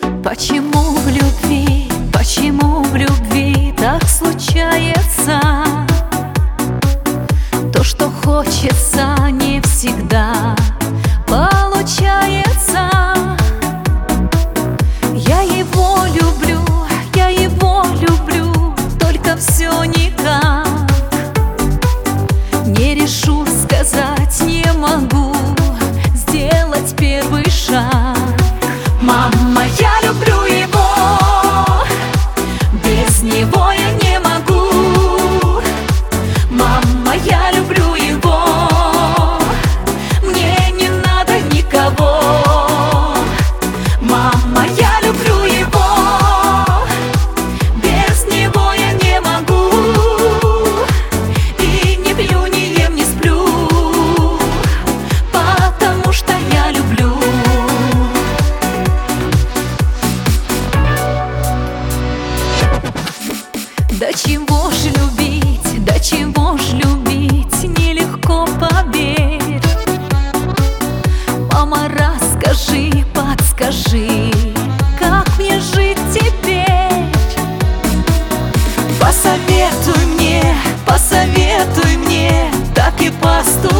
Почему в любви так случается? То, что хочется, не всегда получается. Я его люблю, только все никак не решу сказать, не могу сделать первый шаг. Мама, я люблю его, без него я не могу. Мама, я люблю его, мне не надо никого. Мама, я люблю его, без него я не могу. И не пью, не ем, не сплю, потому что я люблю. Да чего ж любить, нелегко, поверь. Мама, расскажи, подскажи, как мне жить теперь? Посоветуй мне, так и поступи.